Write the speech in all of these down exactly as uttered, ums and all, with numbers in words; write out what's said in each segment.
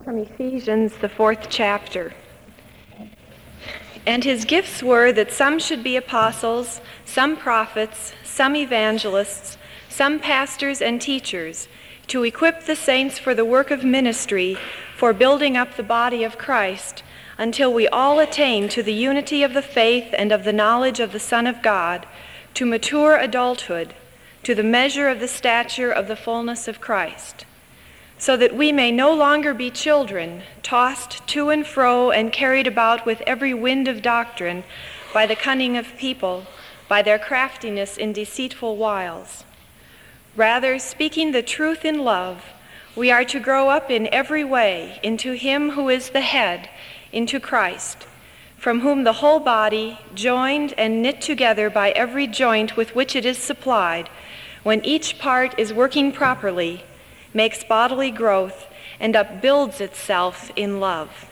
From Ephesians, the fourth chapter. And his gifts were that some should be apostles, some prophets, some evangelists, some pastors and teachers, to equip the saints for the work of ministry, for building up the body of Christ, until we all attain to the unity of the faith and of the knowledge of the Son of God, to mature adulthood, to the measure of the stature of the fullness of Christ, so that we may no longer be children, tossed to and fro and carried about with every wind of doctrine by the cunning of people, by their craftiness in deceitful wiles. Rather, speaking the truth in love, we are to grow up in every way into him who is the head, into Christ, from whom the whole body, joined and knit together by every joint with which it is supplied, when each part is working properly, makes bodily growth, and upbuilds itself in love.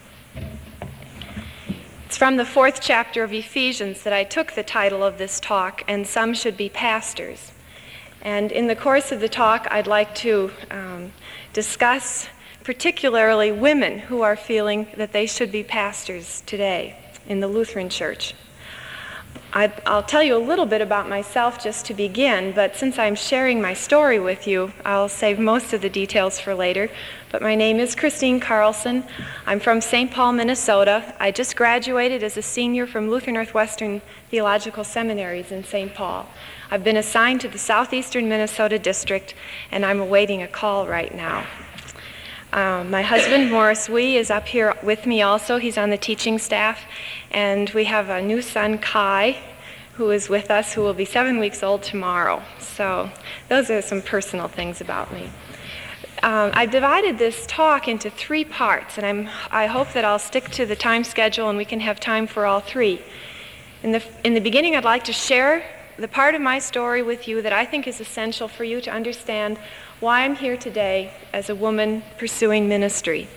It's from the fourth chapter of Ephesians that I took the title of this talk, And Some Should Be Pastors. And in the course of the talk, I'd like to um, discuss particularly women who are feeling that they should be pastors today in the Lutheran Church. I, I'll tell you a little bit about myself just to begin, but since I'm sharing my story with you, I'll save most of the details for later. But my name is Christine Carlson. I'm from Saint Paul, Minnesota. I just graduated as a senior from Lutheran Northwestern Theological Seminaries in Saint Paul. I've been assigned to the Southeastern Minnesota District, and I'm awaiting a call right now. Um, my husband, Morris Wee, is up here with me also. He's on the teaching staff. And we have a new son, Kai, who is with us, who will be seven weeks old tomorrow. So those are some personal things about me. Um, I've divided this talk into three parts, and I'm, I hope that I'll stick to the time schedule and we can have time for all three. In the, in the beginning, I'd like to share the part of my story with you that I think is essential for you to understand why I'm here today as a woman pursuing ministry.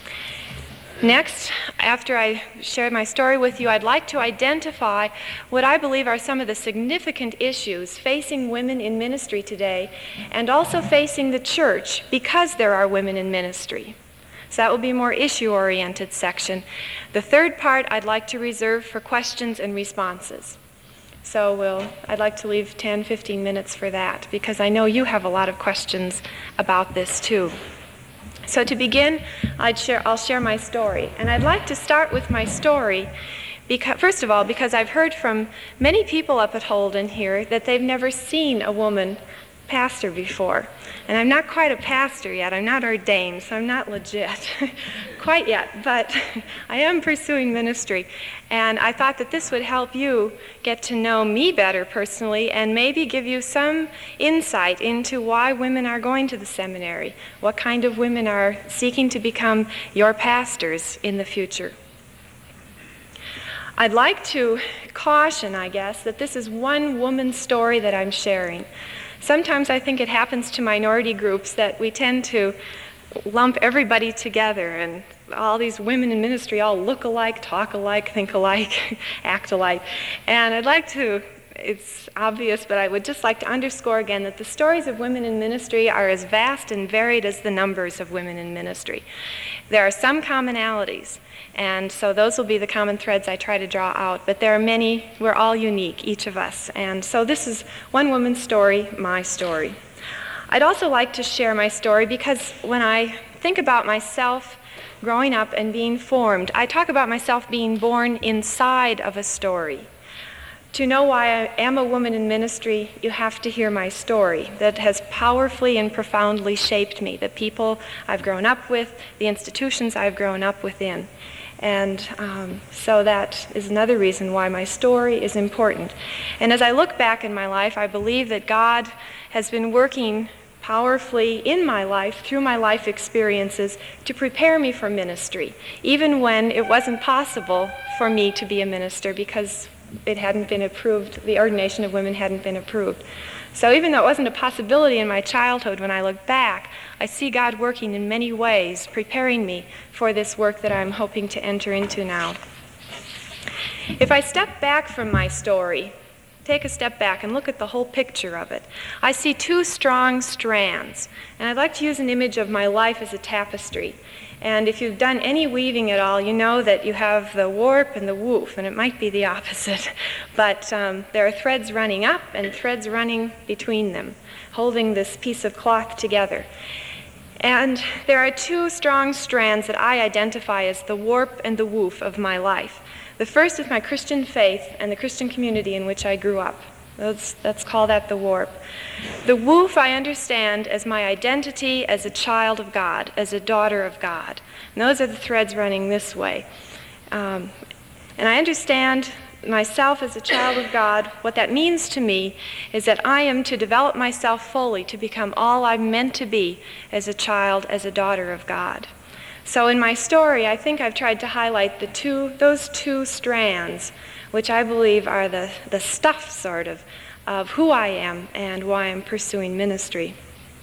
Next, after I share my story with you, I'd like to identify what I believe are some of the significant issues facing women in ministry today and also facing the church because there are women in ministry. So that will be a more issue-oriented section. The third part I'd like to reserve for questions and responses. So we'll, I'd like to leave ten, fifteen minutes for that because I know you have a lot of questions about this too. So to begin, I'd share, I'll share my story. And I'd like to start with my story, because, first of all, because I've heard from many people up at Holden here that they've never seen a woman pastor before. And I'm not quite a pastor yet. I'm not ordained, so I'm not legit quite yet. But I am pursuing ministry. And I thought that this would help you get to know me better personally and maybe give you some insight into why women are going to the seminary, what kind of women are seeking to become your pastors in the future. I'd like to caution, I guess, that this is one woman's story that I'm sharing. Sometimes I think it happens to minority groups that we tend to lump everybody together and all these women in ministry all look alike, talk alike, think alike, act alike. And I'd like to, it's obvious, but I would just like to underscore again that the stories of women in ministry are as vast and varied as the numbers of women in ministry. There are some commonalities, and so those will be the common threads I try to draw out. But there are many, we're all unique, each of us. And so this is one woman's story, my story. I'd also like to share my story because when I think about myself growing up and being formed, I talk about myself being born inside of a story. To know why I am a woman in ministry, you have to hear my story that has powerfully and profoundly shaped me, the people I've grown up with, the institutions I've grown up within. And um, so that is another reason why my story is important. And as I look back in my life, I believe that God has been working powerfully in my life, through my life experiences, to prepare me for ministry, even when it wasn't possible for me to be a minister because it hadn't been approved, the ordination of women hadn't been approved. So even though it wasn't a possibility in my childhood, when I look back, I see God working in many ways, preparing me for this work that I'm hoping to enter into now. If I step back from my story take a step back and look at the whole picture of it, I see two strong strands. And I'd like to use an image of my life as a tapestry. And if you've done any weaving at all, you know that you have the warp and the woof, and it might be the opposite. But um, there are threads running up and threads running between them, holding this piece of cloth together. And there are two strong strands that I identify as the warp and the woof of my life. The first is my Christian faith and the Christian community in which I grew up. Let's, let's call that the warp. The woof I understand as my identity as a child of God, as a daughter of God. And those are the threads running this way. Um, and I understand myself as a child of God. What that means to me is that I am to develop myself fully to become all I'm meant to be as a child, as a daughter of God. So in my story, I think I've tried to highlight the two, those two strands, which I believe are the, the stuff, sort of, of who I am and why I'm pursuing ministry.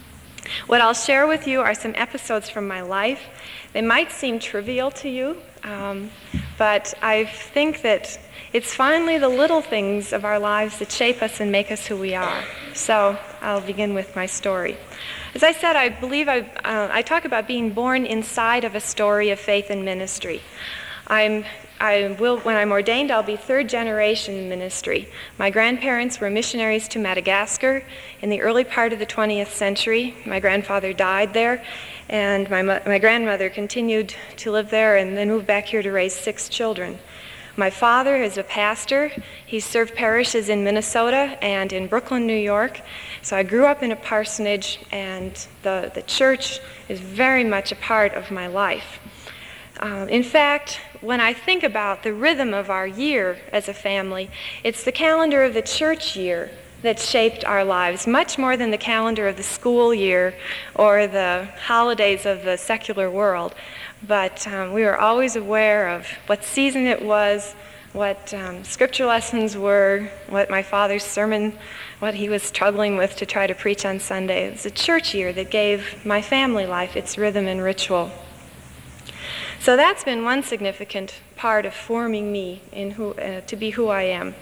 What I'll share with you are some episodes from my life. They might seem trivial to you, um, but I think that it's finally the little things of our lives that shape us and make us who we are. So I'll begin with my story. As I said, I believe I, uh, I talk about being born inside of a story of faith and ministry. I'm, I will, when I'm ordained, I'll be third generation ministry. My grandparents were missionaries to Madagascar in the early part of the twentieth century. My grandfather died there, and my, my grandmother continued to live there and then moved back here to raise six children. My father is a pastor. He served parishes in Minnesota and in Brooklyn, New York. So I grew up in a parsonage, and the, the church is very much a part of my life. Uh, in fact, when I think about the rhythm of our year as a family, it's the calendar of the church year that shaped our lives, much more than the calendar of the school year or the holidays of the secular world. But um, we were always aware of what season it was, what um, scripture lessons were, what my father's sermon, what he was struggling with to try to preach on Sunday. It was a church year that gave my family life its rhythm and ritual. So that's been one significant part of forming me in who, uh, to be who I am.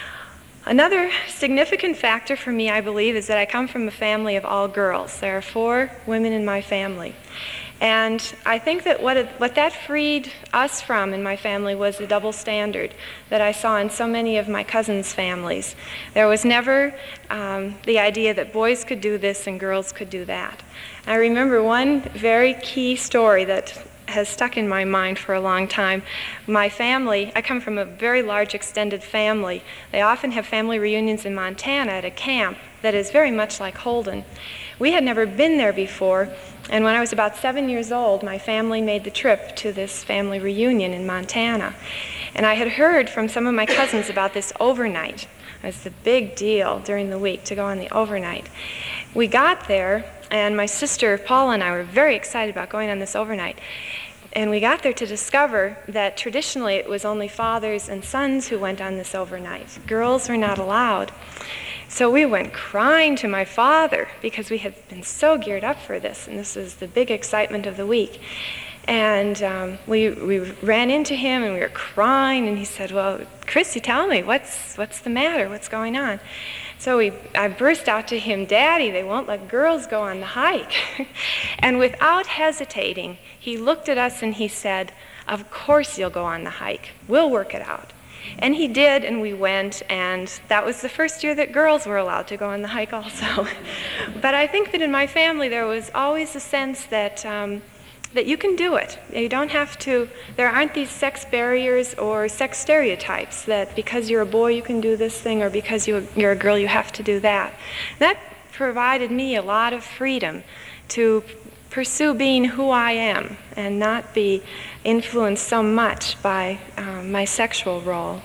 Another significant factor for me, I believe, is that I come from a family of all girls. There are four women in my family. And I think that what, it, what that freed us from in my family was the double standard that I saw in so many of my cousins' families. There was never um, the idea that boys could do this and girls could do that. I remember one very key story that has stuck in my mind for a long time. My family, I come from a very large extended family. They often have family reunions in Montana at a camp that is very much like Holden. We had never been there before, and when I was about seven years old, my family made the trip to this family reunion in Montana. And I had heard from some of my cousins about this overnight. It was a big deal during the week to go on the overnight. We got there, and my sister Paula and I were very excited about going on this overnight. And we got there to discover that traditionally it was only fathers and sons who went on this overnight. Girls were not allowed. So we went crying to my father because we had been so geared up for this, and this was the big excitement of the week. And um, we we ran into him, and we were crying, and he said, "Well, Chrissy, tell me, what's what's the matter? What's going on?" So we, I burst out to him, "Daddy, they won't let girls go on the hike." And without hesitating, he looked at us and he said, "Of course you'll go on the hike. We'll work it out." And he did, and we went, and that was the first year that girls were allowed to go on the hike also. But I think that in my family there was always a sense that um, that you can do it. You don't have to, there aren't these sex barriers or sex stereotypes that because you're a boy you can do this thing, or because you, you're a girl you have to do that. That provided me a lot of freedom to pursue being who I am and not be influenced so much by um, my sexual role.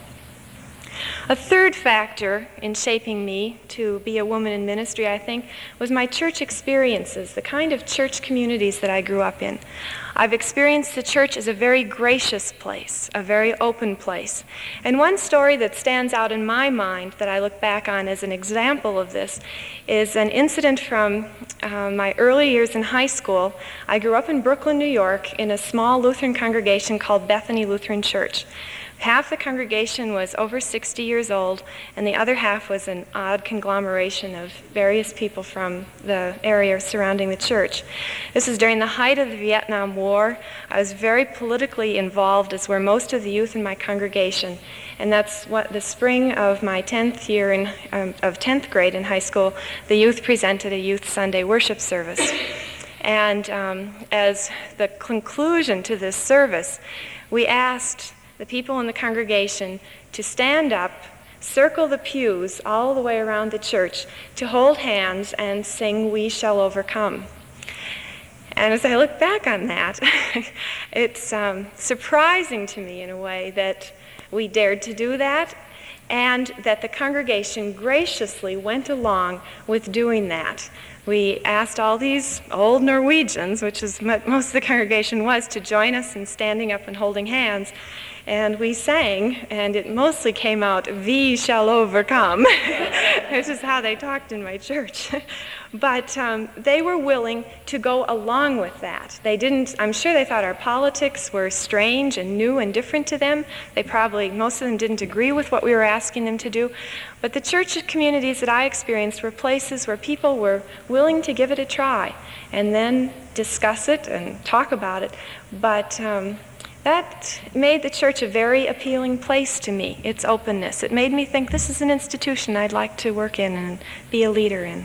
A third factor in shaping me to be a woman in ministry, I think, was my church experiences, the kind of church communities that I grew up in. I've experienced the church as a very gracious place, a very open place. And one story that stands out in my mind that I look back on as an example of this is an incident from uh, my early years in high school. I grew up in Brooklyn, New York, in a small Lutheran congregation called Bethany Lutheran Church. half the congregation was over sixty years old, and the other half was an odd conglomeration of various people from the area surrounding the church. This was during the height of the Vietnam War. I was very politically involved, as were most of the youth in my congregation, and that's what the spring of my tenth year in, um, of tenth grade in high school, the youth presented a Youth Sunday worship service. And um, as the conclusion to this service, we asked the people in the congregation to stand up, circle the pews all the way around the church, to hold hands and sing "We Shall Overcome." And as I look back on that, it's um, surprising to me in a way that we dared to do that, and that the congregation graciously went along with doing that. We asked all these old Norwegians, which is what most of the congregation was, to join us in standing up and holding hands. And we sang, and it mostly came out, "We shall overcome," which is how they talked in my church. But um, they were willing to go along with that. They didn't, I'm sure they thought our politics were strange and new and different to them. They probably, most of them didn't agree with what we were asking them to do. But the church communities that I experienced were places where people were willing to give it a try and then discuss it and talk about it. But um, that made the church a very appealing place to me, its openness. It made me think this is an institution I'd like to work in and be a leader in.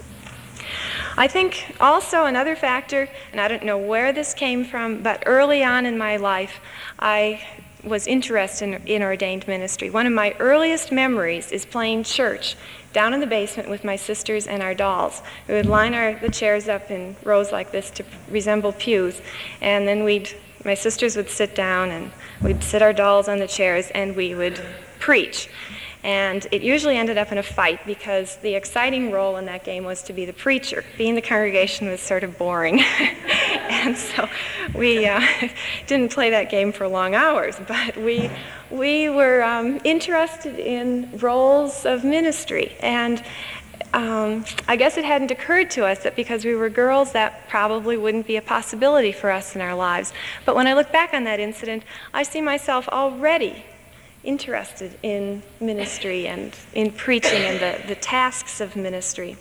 I think also another factor, and I don't know where this came from, but early on in my life, I was interested in, in ordained ministry. One of my earliest memories is playing church down in the basement with my sisters and our dolls. We would line our, the chairs up in rows like this to resemble pews, and then we'd, my sisters would sit down, and we'd sit our dolls on the chairs, and we would preach. And it usually ended up in a fight because the exciting role in that game was to be the preacher. Being the congregation was sort of boring. And so we uh, didn't play that game for long hours, but we, we were um, interested in roles of ministry. And um, I guess it hadn't occurred to us that because we were girls, that probably wouldn't be a possibility for us in our lives. But when I look back on that incident, I see myself already interested in ministry and in preaching and the, the tasks of ministry.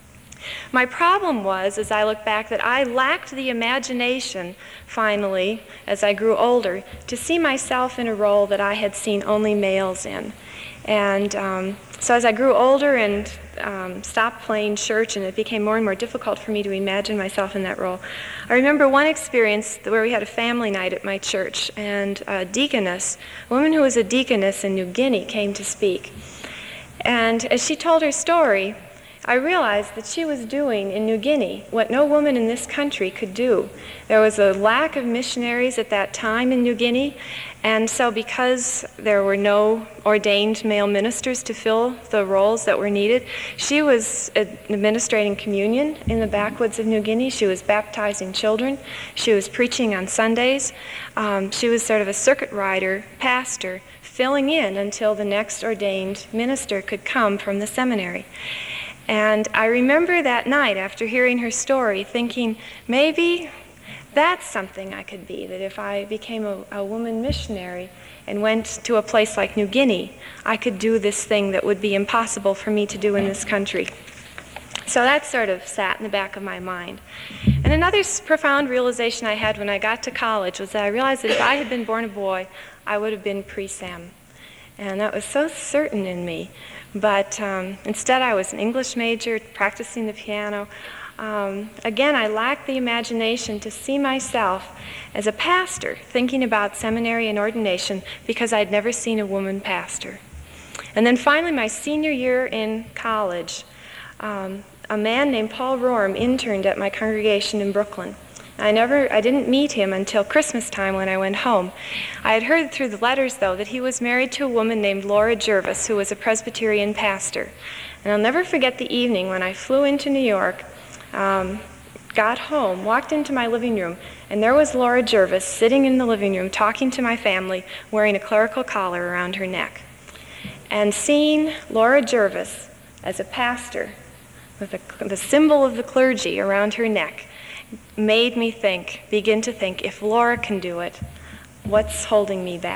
My problem was, as I look back, that I lacked the imagination, finally, as I grew older, to see myself in a role that I had seen only males in. And um, so as I grew older and um, stopped playing church, and it became more and more difficult for me to imagine myself in that role, I remember one experience where we had a family night at my church, and a deaconess, a woman who was a deaconess in New Guinea, came to speak. And as she told her story, I realized that she was doing in New Guinea what no woman in this country could do. There was a lack of missionaries at that time in New Guinea, and so because there were no ordained male ministers to fill the roles that were needed, she was administrating communion in the backwoods of New Guinea. She was baptizing children. She was preaching on Sundays. Um, she was sort of a circuit rider, pastor, filling in until the next ordained minister could come from the seminary. And I remember that night, after hearing her story, thinking, maybe that's something I could be, that if I became a, a woman missionary and went to a place like New Guinea, I could do this thing that would be impossible for me to do in this country. So that sort of sat in the back of my mind. And another profound realization I had when I got to college was that I realized that if I had been born a boy, I would have been pre-Sam. And that was so certain in me. But um, instead I was an English major, practicing the piano. Um, again, I lacked the imagination to see myself as a pastor, thinking about seminary and ordination, because I'd never seen a woman pastor. And then finally, my senior year in college, um, a man named Paul Rorm interned at my congregation in Brooklyn. I never, I didn't meet him until Christmas time when I went home. I had heard through the letters, though, that he was married to a woman named Laura Jervis, who was a Presbyterian pastor. And I'll never forget the evening when I flew into New York, um, got home, walked into my living room, and there was Laura Jervis sitting in the living room talking to my family, wearing a clerical collar around her neck. And seeing Laura Jervis as a pastor, with the, the symbol of the clergy around her neck, made me think, begin to think, if Laura can do it, what's holding me back?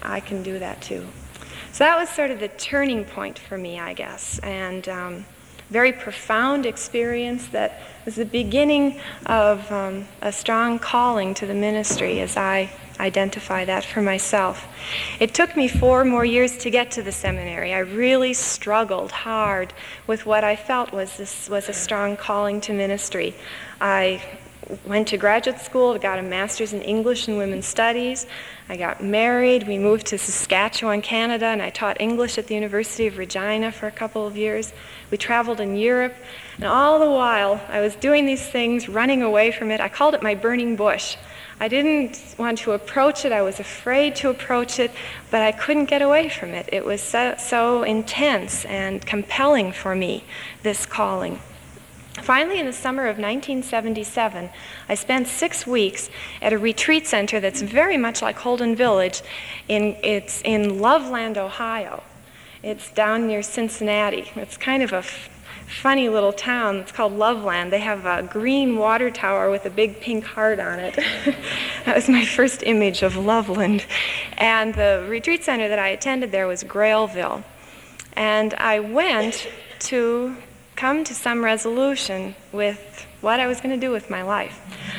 I can do that too. So that was sort of the turning point for me, I guess, and um, very profound experience that was the beginning of um, a strong calling to the ministry as I identify that for myself. It took me four more years to get to the seminary. I really struggled hard with what I felt was this was a strong calling to ministry. I went to graduate school, got a master's in English and Women's Studies. I got married. We moved to Saskatchewan, Canada, and I taught English at the University of Regina for a couple of years. We traveled in Europe, and all the while I was doing these things, running away from it. I called it my burning bush. I didn't want to approach it. I was afraid to approach it, but I couldn't get away from it. It was so, so intense and compelling for me, this calling. Finally, in the summer of nineteen seventy-seven, I spent six weeks at a retreat center that's very much like Holden Village. In, it's in Loveland, Ohio. It's down near Cincinnati. It's kind of a f- funny little town. It's called Loveland. They have a green water tower with a big pink heart on it. That was my first image of Loveland. And the retreat center that I attended there was Grailville. And I went to come to some resolution with what I was going to do with my life.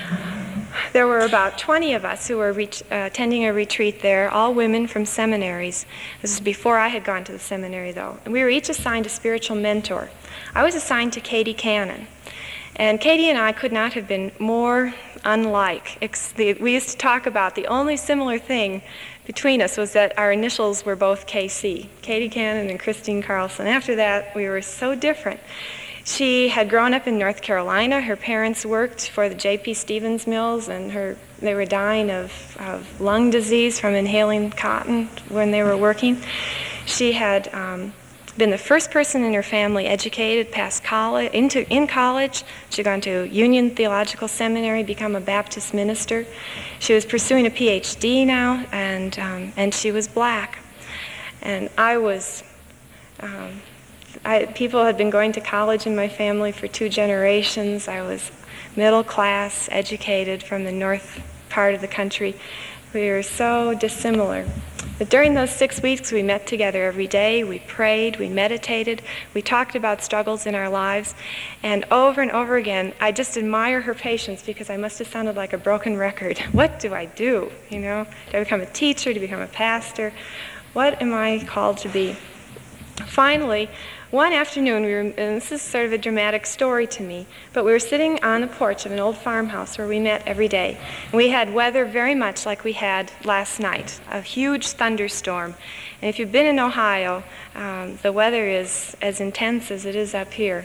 There were about twenty of us who were re- uh, attending a retreat there, all women from seminaries. This was before I had gone to the seminary, though. And we were each assigned a spiritual mentor. I was assigned to Katie Cannon. And Katie and I could not have been more unlike. Ex- the, we used to talk about the only similar thing between us was that our initials were both K C, Katie Cannon and Christine Carlson. After that, we were so different. She had grown up in North Carolina. Her parents worked for the J P Stevens Mills, and her they were dying of, of lung disease from inhaling cotton when they were working. She had um, been the first person in her family educated past college, into in college. She'd gone to Union Theological Seminary, become a Baptist minister. She was pursuing a P H D now, and um, and she was black. And I was, um, I, people had been going to college in my family for two generations. I was middle class, educated from the north part of the country. We were so dissimilar. But during those six weeks, we met together every day. We prayed, we meditated, we talked about struggles in our lives. And over and over again, I just admire her patience because I must have sounded like a broken record. What do I do? You know, do I become a teacher? Do I become a pastor? What am I called to be? Finally, one afternoon, we were, and this is sort of a dramatic story to me, but we were sitting on the porch of an old farmhouse where we met every day. And we had weather very much like we had last night, a huge thunderstorm. And if you've been in Ohio, um, the weather is as intense as it is up here.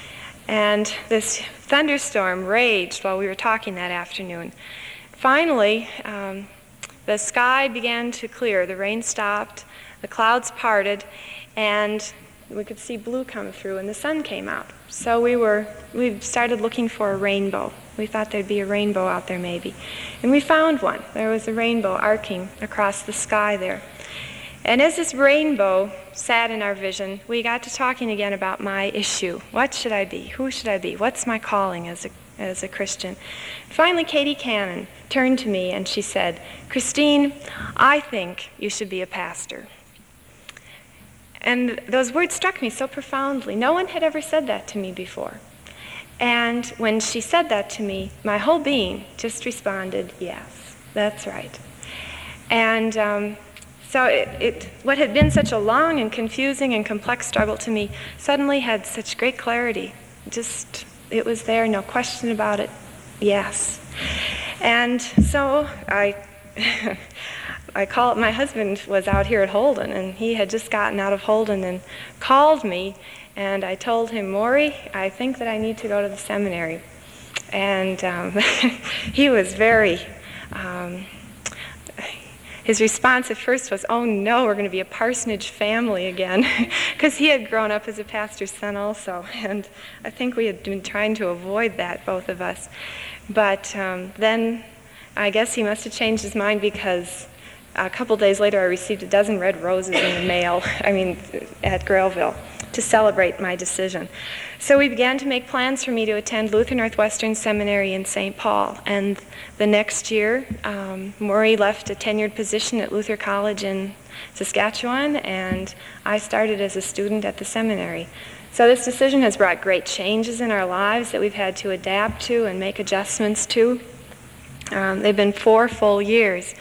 And this thunderstorm raged while we were talking that afternoon. Finally, um, the sky began to clear. The rain stopped, the clouds parted, and we could see blue come through, and the sun came out. So we were, we started looking for a rainbow. We thought there'd be a rainbow out there maybe. And we found one. There was a rainbow arcing across the sky there. And as this rainbow sat in our vision, we got to talking again about my issue. What should I be? Who should I be? What's my calling as a, as a Christian? Finally, Katie Cannon turned to me and she said, "Christine, I think you should be a pastor." And those words struck me so profoundly. No one had ever said that to me before. And when she said that to me, my whole being just responded, yes, that's right. And um, so it, it, what had been such a long and confusing and complex struggle to me suddenly had such great clarity. Just, it was there, no question about it, yes. And so I... I called, my husband was out here at Holden, and he had just gotten out of Holden and called me, and I told him, "Maury, I think that I need to go to the seminary." And um, he was very, um, his response at first was, "Oh no, we're going to be a parsonage family again," because he had grown up as a pastor's son also, and I think we had been trying to avoid that, both of us. But um, then I guess he must have changed his mind because a couple days later, I received a dozen red roses in the mail, I mean, at Grailville, to celebrate my decision. So we began to make plans for me to attend Luther Northwestern Seminary in Saint Paul. And the next year, um, Maury left a tenured position at Luther College in Saskatchewan, and I started as a student at the seminary. So this decision has brought great changes in our lives that we've had to adapt to and make adjustments to. Um, they've been four full years.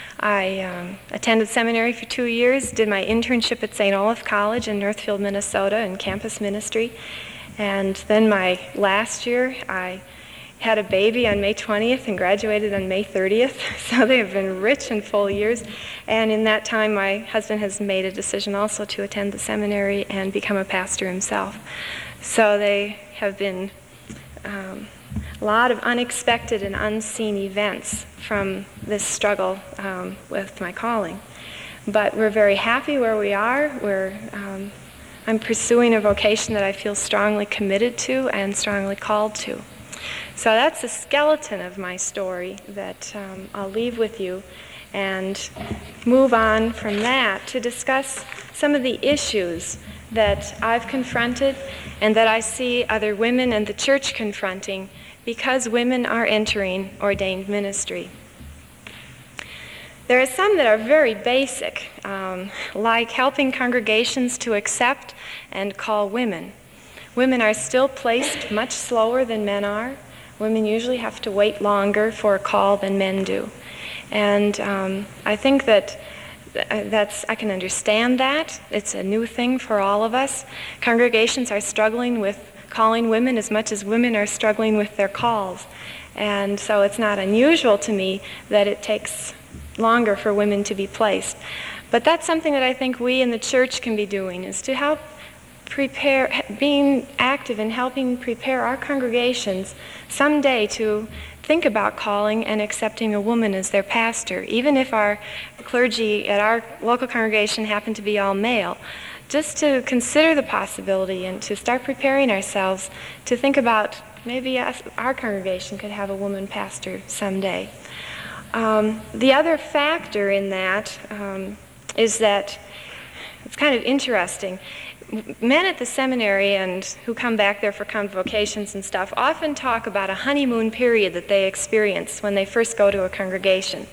I um, attended seminary for two years, did my internship at Saint Olaf College in Northfield, Minnesota in campus ministry. And then my last year, I had a baby on May twentieth and graduated on May thirtieth. So they have been rich and full years. And in that time, my husband has made a decision also to attend the seminary and become a pastor himself. So they have been um, a lot of unexpected and unseen events from this struggle um, with my calling. But we're very happy where we are. We're, um, I'm pursuing a vocation that I feel strongly committed to and strongly called to. So that's the skeleton of my story that um, I'll leave with you and move on from that to discuss some of the issues that I've confronted and that I see other women and the church confronting because women are entering ordained ministry. There are some that are very basic, um, like helping congregations to accept and call women. Women are still placed much slower than men are. Women usually have to wait longer for a call than men do. And um, I think that that's, I can understand that. It's a new thing for all of us. Congregations are struggling with calling women as much as women are struggling with their calls. And so it's not unusual to me that it takes longer for women to be placed. But that's something that I think we in the church can be doing, is to help prepare, being active in helping prepare our congregations someday to think about calling and accepting a woman as their pastor, even if our clergy at our local congregation happen to be all male. Just to consider the possibility and to start preparing ourselves to think about maybe us, our congregation could have a woman pastor someday. Um, the other factor in that um, is that it's kind of interesting. Men at the seminary and who come back there for convocations and stuff often talk about a honeymoon period that they experience when they first go to a congregation.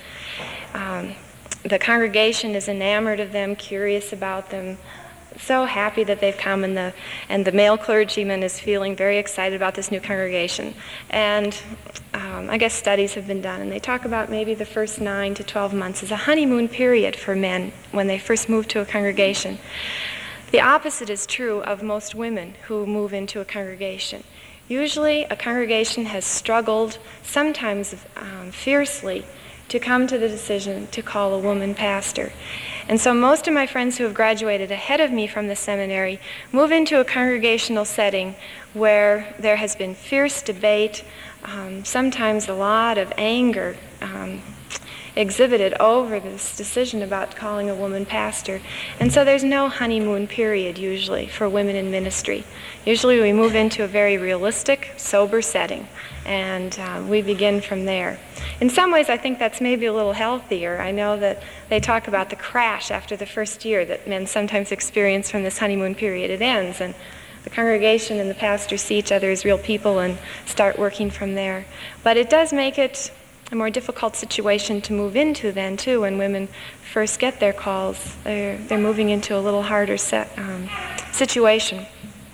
Um, the congregation is enamored of them, curious about them, so happy that they've come, and the and the male clergyman is feeling very excited about this new congregation. And um, I guess studies have been done, and they talk about maybe the first nine to twelve months as a honeymoon period for men when they first move to a congregation. The opposite is true of most women who move into a congregation. Usually a congregation has struggled, sometimes um, fiercely, to come to the decision to call a woman pastor. And so most of my friends who have graduated ahead of me from the seminary move into a congregational setting where there has been fierce debate, um, sometimes a lot of anger um, exhibited over this decision about calling a woman pastor. And so there's no honeymoon period usually for women in ministry. Usually we move into a very realistic, sober setting, and uh, we begin from there. In some ways, I think that's maybe a little healthier. I know that they talk about the crash after the first year that men sometimes experience from this honeymoon period. It ends, and the congregation and the pastor see each other as real people and start working from there. But it does make it a more difficult situation to move into then, too, when women first get their calls. They're, they're moving into a little harder set, um, situation.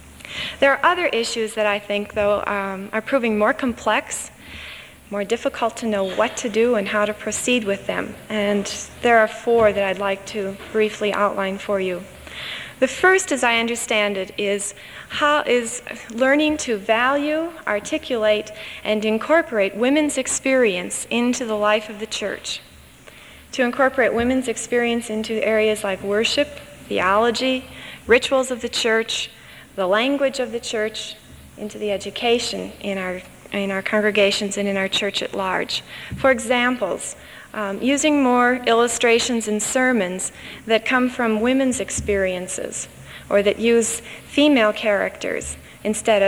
There are other issues that I think, though, um, are proving more complex, more difficult to know what to do and how to proceed with them. And there are four that I'd like to briefly outline for you. The first, as I understand it, is how is learning to value, articulate, and incorporate women's experience into the life of the church. To incorporate women's experience into areas like worship, theology, rituals of the church, the language of the church, into the education in our in our congregations and in our church at large. For examples, um, using more illustrations and sermons that come from women's experiences, or that use female characters instead of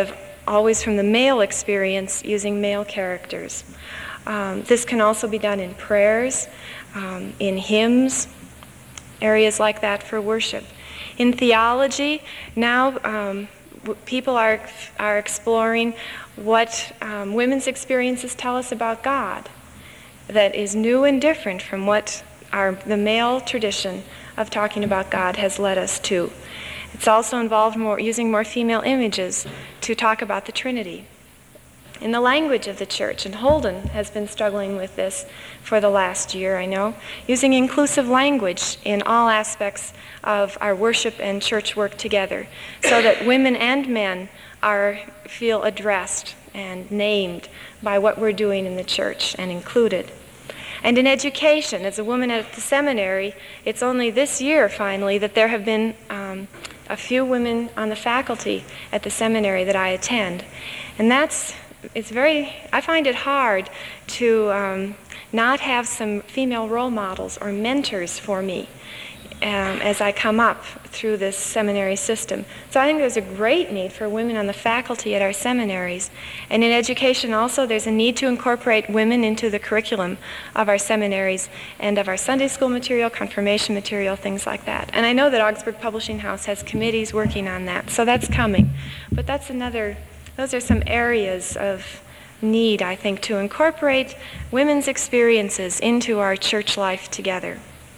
always from the male experience using male characters. Um, this can also be done in prayers, um, in hymns, areas like that for worship. In theology, now um, w- people are, are exploring what um, women's experiences tell us about God that is new and different from what our, the male tradition of talking about God has led us to. It's also involved more, using more female images to talk about the Trinity. In the language of the church, and Holden has been struggling with this for the last year, I know, using inclusive language in all aspects of our worship and church work together, so that women and men are feel addressed and named by what we're doing in the church and included. And in education, as a woman at the seminary, it's only this year, finally, that there have been um, a few women on the faculty at the seminary that I attend. And that's, it's very, I find it hard to um, not have some female role models or mentors for me um, as I come up through this seminary system. So I think there's a great need for women on the faculty at our seminaries. And in education also, there's a need to incorporate women into the curriculum of our seminaries and of our Sunday school material, confirmation material, things like that. And I know that Augsburg Publishing House has committees working on that, so that's coming. But that's another, those are some areas of need, I think, to incorporate women's experiences into our church life together.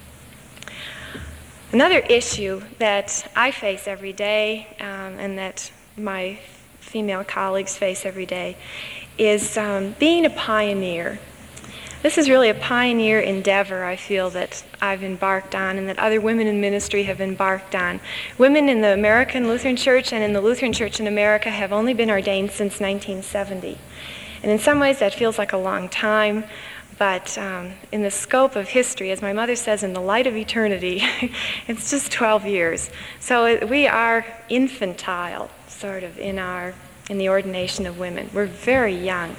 Another issue that I face every day um, and that my female colleagues face every day is um, being a pioneer. This is really a pioneer endeavor, I feel, that I've embarked on and that other women in ministry have embarked on. Women in the American Lutheran Church and in the Lutheran Church in America have only been ordained since nineteen seventy. And in some ways that feels like a long time. But um, in the scope of history, as my mother says, in the light of eternity, it's just twelve years. So it, we are infantile, sort of, in our in the ordination of women. We're very young.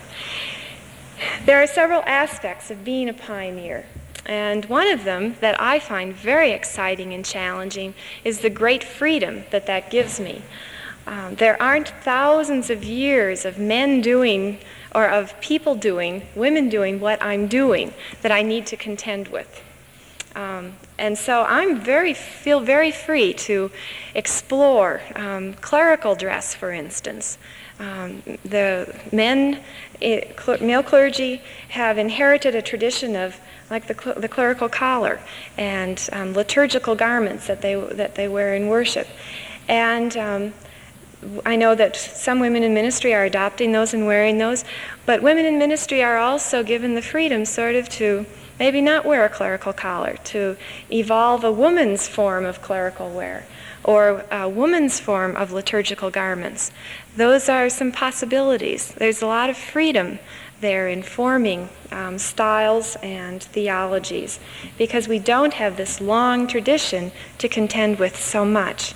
There are several aspects of being a pioneer. And one of them that I find very exciting and challenging is the great freedom that that gives me. Um, there aren't thousands of years of men doing or of people doing, women doing what I'm doing that I need to contend with. Um, and so I'm very, feel very free to explore um, clerical dress, for instance. Um, the men, it, cl- male clergy have inherited a tradition of like the, cl- the clerical collar and um, liturgical garments that they, that they wear in worship. And um, I know that some women in ministry are adopting those and wearing those, but women in ministry are also given the freedom sort of to maybe not wear a clerical collar, to evolve a woman's form of clerical wear or a woman's form of liturgical garments. Those are some possibilities. There's a lot of freedom there in forming um, styles and theologies because we don't have this long tradition to contend with so much.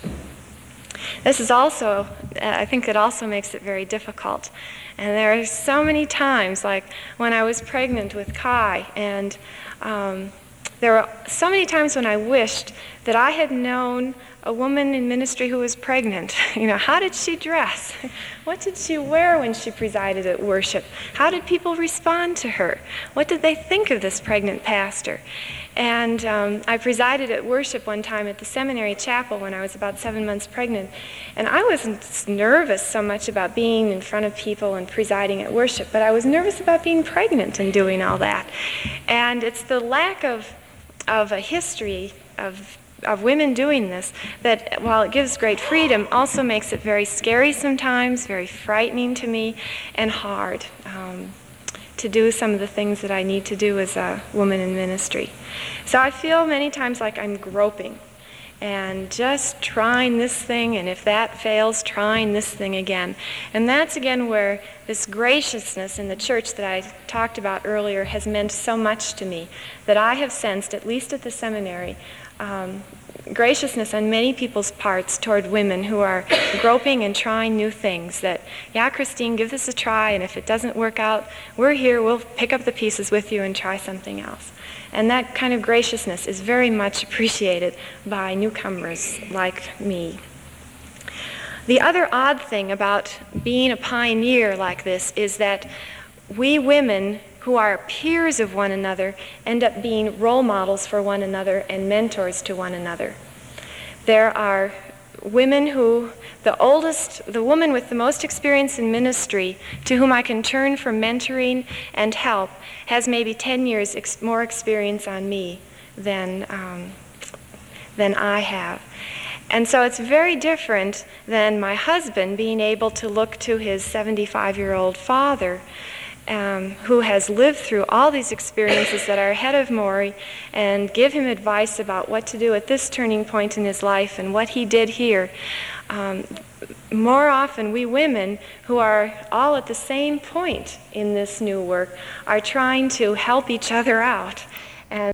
This is also, I think it also makes it very difficult. And there are so many times, like when I was pregnant with Kai, and um, there were so many times when I wished that I had known a woman in ministry who was pregnant. You know, how did she dress? What did she wear when she presided at worship? How did people respond to her? What did they think of this pregnant pastor? And um, I presided at worship one time at the seminary chapel when I was about seven months pregnant. And I wasn't nervous so much about being in front of people and presiding at worship, but I was nervous about being pregnant and doing all that. And it's the lack of, of a history of of women doing this that, while it gives great freedom, also makes it very scary sometimes, very frightening to me, and hard um, to do some of the things that I need to do as a woman in ministry. So I feel many times like I'm groping and just trying this thing, and if that fails, trying this thing again. And that's again where this graciousness in the church that I talked about earlier has meant so much to me, that I have sensed, at least at the seminary, Um, graciousness on many people's parts toward women who are groping and trying new things. That, yeah, Christine, give this a try, and if it doesn't work out, we're here, we'll pick up the pieces with you and try something else. And that kind of graciousness is very much appreciated by newcomers like me. The other odd thing about being a pioneer like this is that we women who are peers of one another end up being role models for one another and mentors to one another. There are women who, the oldest, the woman with the most experience in ministry to whom I can turn for mentoring and help has maybe ten years ex- more experience on me than, um, than I have. And so it's very different than my husband being able to look to his seventy-five-year-old father um, who has lived through all these experiences that are ahead of Maury and give him advice about what to do at this turning point in his life and what he did here. Um, more often, we women who are all at the same point in this new work are trying to help each other out. And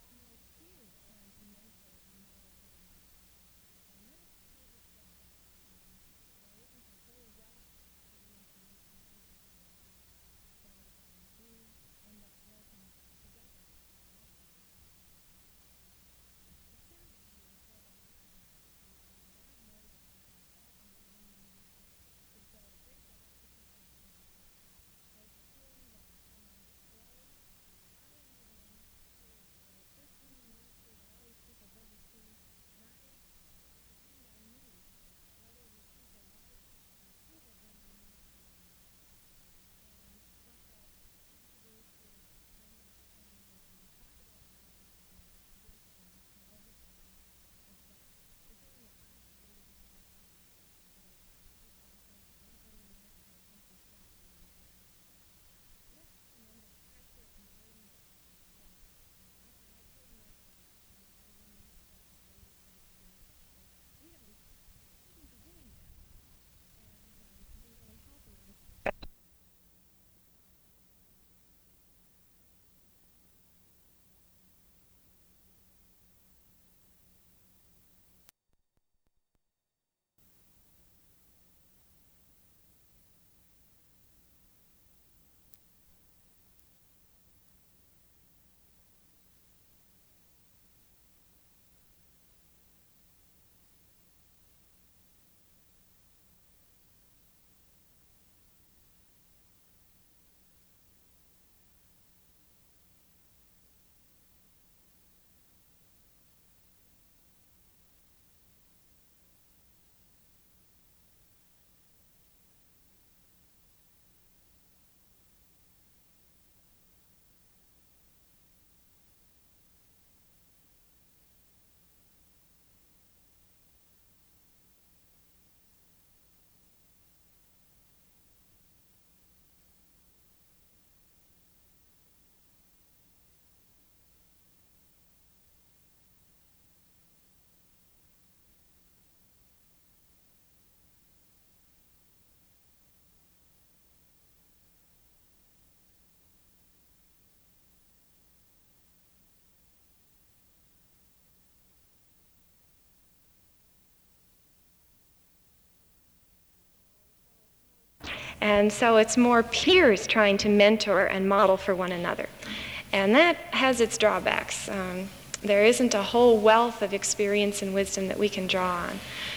And so it's more peers trying to mentor and model for one another. And that has its drawbacks. Um, there isn't a whole wealth of experience and wisdom that we can draw on.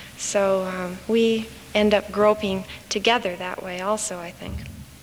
So um, we end up groping together that way also, I think.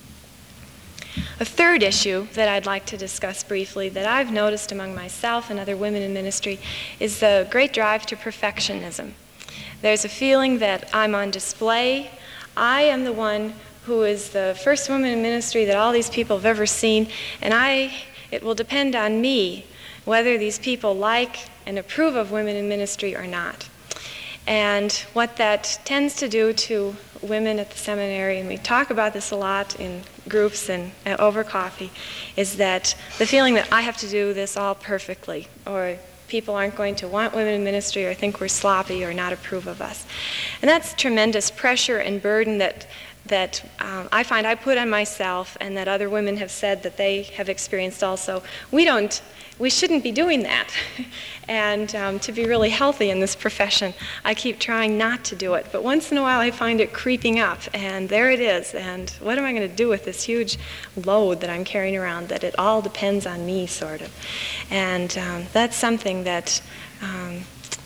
A third issue that I'd like to discuss briefly that I've noticed among myself and other women in ministry is the great drive to perfectionism. There's a feeling that I'm on display. I am the one who is the first woman in ministry that all these people have ever seen, and I, it will depend on me whether these people like and approve of women in ministry or not. And what that tends to do to women at the seminary, and we talk about this a lot in groups and uh, over coffee, is that the feeling that I have to do this all perfectly, or people aren't going to want women in ministry or think we're sloppy or not approve of us. And that's tremendous pressure and burden that that um, I find I put on myself, and that other women have said that they have experienced also. We don't, we shouldn't be doing that. And um, to be really healthy in this profession, I keep trying not to do it. But once in a while I find it creeping up, and there it is. And what am I going to do with this huge load that I'm carrying around, that it all depends on me, sort of. And um, that's something that um,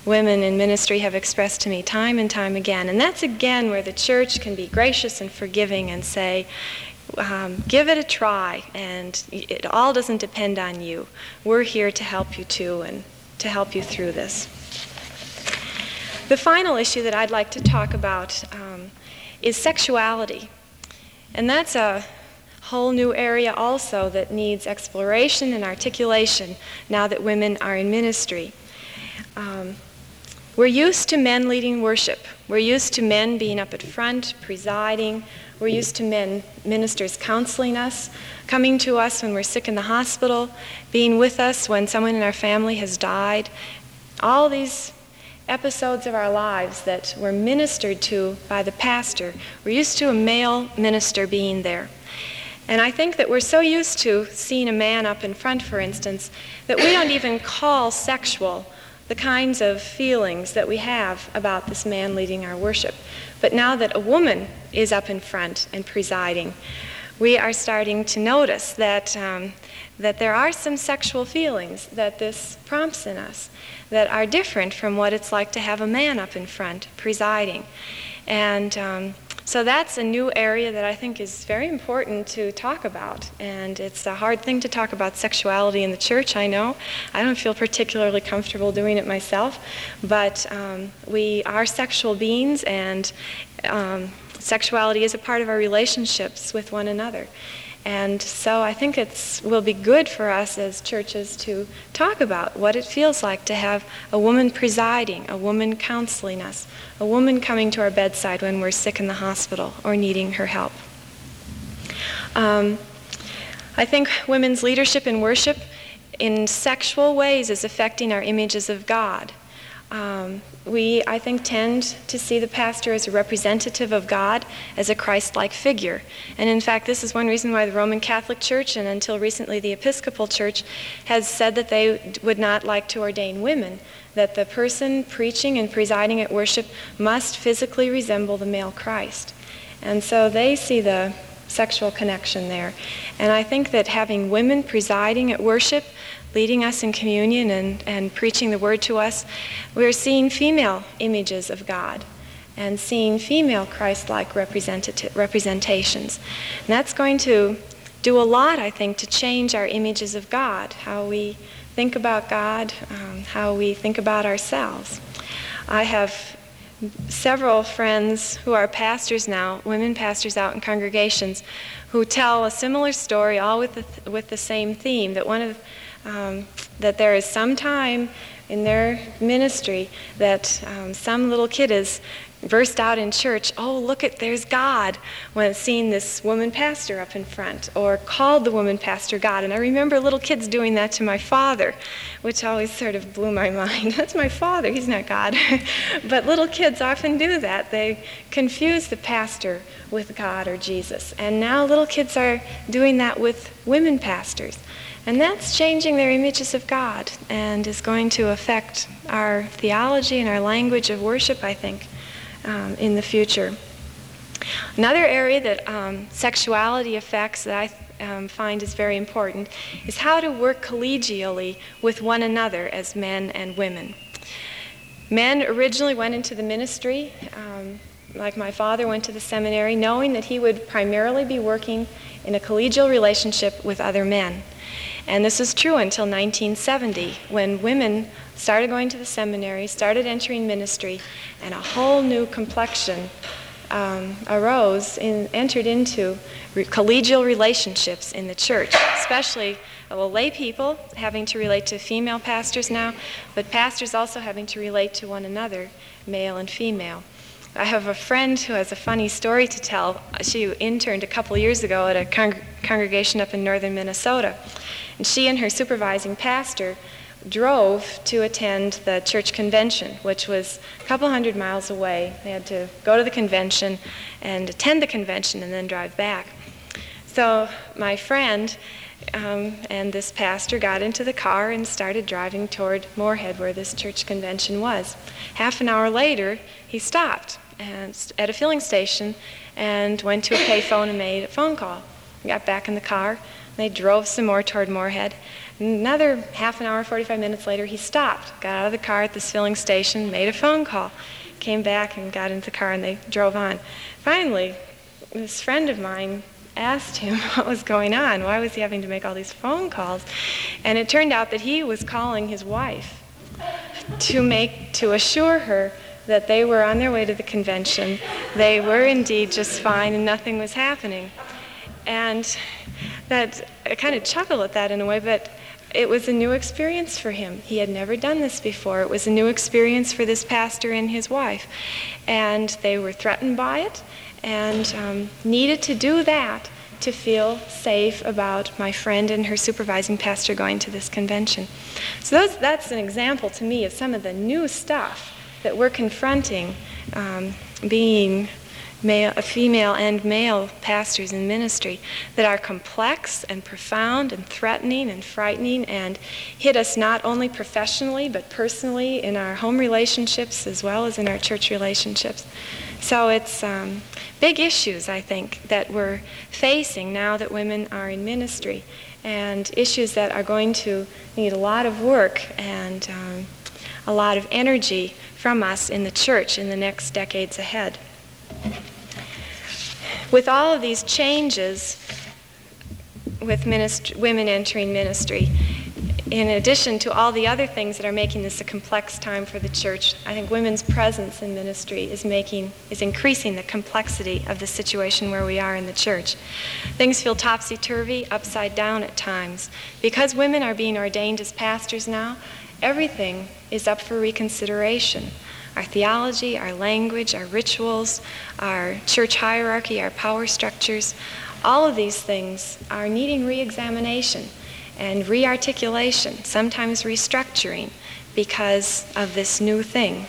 women in ministry have expressed to me time and time again. And that's again where the church can be gracious and forgiving and say, um, give it a try, and it all doesn't depend on you. We're here to help you too and to help you through this. The final issue that I'd like to talk about um, is sexuality. And that's a whole new area also that needs exploration and articulation now that women are in ministry. Um, we're used to men leading worship. We're used to men being up at front, presiding. We're used to men, ministers, counseling us, coming to us when we're sick in the hospital, being with us when someone in our family has died. All these episodes of our lives that were ministered to by the pastor. We're used to a male minister being there. And I think that we're so used to seeing a man up in front, for instance, that we don't even call sexual the kinds of feelings that we have about this man leading our worship. But now that a woman is up in front and presiding, we are starting to notice that, um, that there are some sexual feelings that this prompts in us that are different from what it's like to have a man up in front presiding. And um, so that's a new area that I think is very important to talk about. And it's a hard thing to talk about sexuality in the church, I know. I don't feel particularly comfortable doing it myself. But um, we are sexual beings, and um, sexuality is a part of our relationships with one another. And so I think it will be good for us as churches to talk about what it feels like to have a woman presiding, a woman counseling us, a woman coming to our bedside when we're sick in the hospital or needing her help. Um, I think women's leadership in worship in sexual ways is affecting our images of God. Um, we, I think, tend to see the pastor as a representative of God, as a Christ-like figure. And in fact, this is one reason why the Roman Catholic Church, and until recently the Episcopal Church, has said that they would not like to ordain women, that the person preaching and presiding at worship must physically resemble the male Christ. And so they see the sexual connection there. And I think that having women presiding at worship, leading us in communion and, and preaching the word to us, we're seeing female images of God and seeing female Christ-like representations. And that's going to do a lot, I think, to change our images of God, how we think about God, um, how we think about ourselves. I have several friends who are pastors now, women pastors out in congregations, who tell a similar story, all with the, with the same theme, that one of Um, that there is some time in their ministry that um, some little kid has burst out in church, oh, look at, there's God, when seeing this woman pastor up in front, or called the woman pastor God. And I remember little kids doing that to my father, which always sort of blew my mind. That's my father, he's not God. But little kids often do that. They confuse the pastor with God or Jesus. And now little kids are doing that with women pastors. And that's changing their images of God and is going to affect our theology and our language of worship, I think, um, in the future. Another area that um, sexuality affects that I um, find is very important is how to work collegially with one another as men and women. Men originally went into the ministry, um, like my father went to the seminary, knowing that he would primarily be working in a collegial relationship with other men. And this was true until nineteen seventy, when women started going to the seminary, started entering ministry, and a whole new complexion um, arose, in, entered into re- collegial relationships in the church, especially well, lay people having to relate to female pastors now, but pastors also having to relate to one another, male and female. I have a friend who has a funny story to tell. She interned a couple years ago at a con- congregation up in northern Minnesota. And she and her supervising pastor drove to attend the church convention, which was a couple hundred miles away. They had to go to the convention and attend the convention and then drive back. So my friend um, and this pastor got into the car and started driving toward Moorhead, where this church convention was. Half an hour later, he stopped and at a filling station and went to a payphone and made a phone call. We got back in the car, and they drove some more toward Moorhead. Another half an hour, forty-five minutes later, he stopped, got out of the car at this filling station, made a phone call, came back and got into the car, and they drove on. Finally, this friend of mine asked him what was going on. Why was he having to make all these phone calls? And it turned out that he was calling his wife to make, to assure her that they were on their way to the convention. They were indeed just fine and nothing was happening. And that, I kind of chuckle at that in a way, but it was a new experience for him. He had never done this before. It was a new experience for this pastor and his wife. And they were threatened by it and um, needed to do that to feel safe about my friend and her supervising pastor going to this convention. So those, that's an example to me of some of the new stuff that we're confronting um, being male, female and male pastors in ministry that are complex and profound and threatening and frightening and hit us not only professionally but personally in our home relationships as well as in our church relationships. So it's um, big issues, I think, that we're facing now that women are in ministry, and issues that are going to need a lot of work and um, a lot of energy from us in the church in the next decades ahead. With all of these changes with ministry, women entering ministry, in addition to all the other things that are making this a complex time for the church, I think women's presence in ministry is making, is increasing the complexity of the situation where we are in the church. Things feel topsy-turvy, upside down at times. Because women are being ordained as pastors now, everything is up for reconsideration. Our theology, our language, our rituals, our church hierarchy, our power structures, all of these things are needing re-examination and re-articulation, sometimes restructuring, because of this new thing.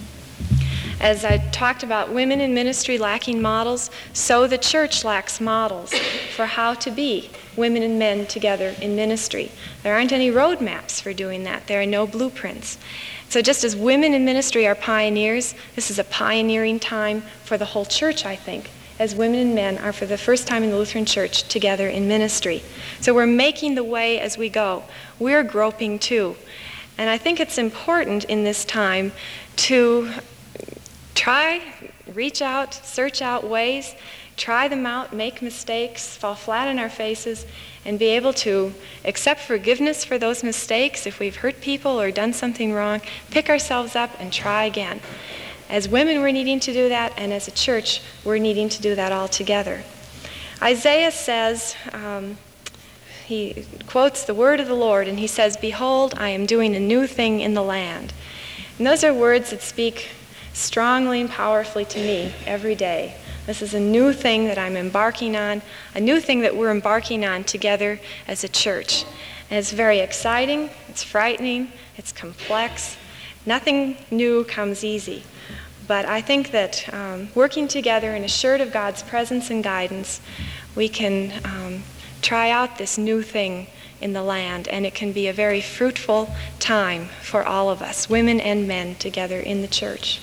As I talked about women in ministry lacking models, so the church lacks models for how to be women and men together in ministry. There aren't any roadmaps for doing that. There are no blueprints. So just as women in ministry are pioneers, this is a pioneering time for the whole church, I think, as women and men are for the first time in the Lutheran Church together in ministry. So we're making the way as we go. We're groping too. And I think it's important in this time to try, reach out, search out ways, try them out, make mistakes, fall flat on our faces, and be able to accept forgiveness for those mistakes if we've hurt people or done something wrong, pick ourselves up and try again. As women, we're needing to do that, and as a church, we're needing to do that all together. Isaiah says, um, he quotes the word of the Lord, and he says, "Behold, I am doing a new thing in the land." And those are words that speak strongly and powerfully to me every day. This is a new thing that I'm embarking on, a new thing that we're embarking on together as a church. And it's very exciting, it's frightening, it's complex. Nothing new comes easy. But I think that um, working together and assured of God's presence and guidance, we can um, try out this new thing in the land, and it can be a very fruitful time for all of us, women and men together in the church.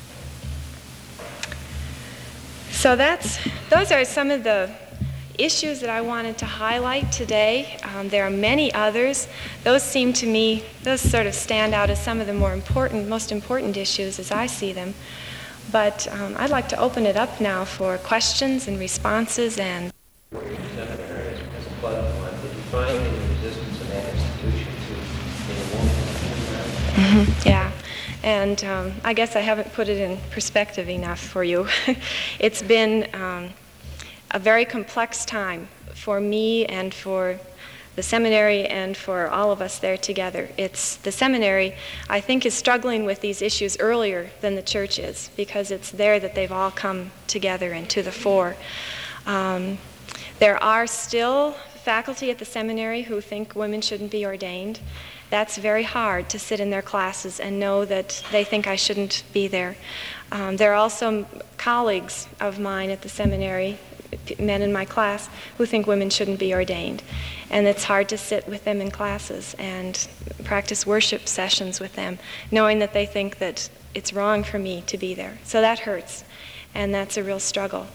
So that's, those are some of the issues that I wanted to highlight today. Um, there are many others. Those seem to me, those sort of stand out as some of the more important, most important issues as I see them. But um, I'd like to open it up now for questions and responses. And seminary as a platform, did you find any resistance in that institution to being a woman? Mm-hmm. Yeah. And um, I guess I haven't put it in perspective enough for you. It's been um, a very complex time for me and for the seminary and for all of us there together. It's the seminary, I think, is struggling with these issues earlier than the church is, because it's there that they've all come together and to the fore. Um, there are still faculty at the seminary who think women shouldn't be ordained. That's very hard to sit in their classes and know that they think I shouldn't be there. Um, there are also colleagues of mine at the seminary, men in my class, who think women shouldn't be ordained. And it's hard to sit with them in classes and practice worship sessions with them, knowing that they think that it's wrong for me to be there. So that hurts, and that's a real struggle.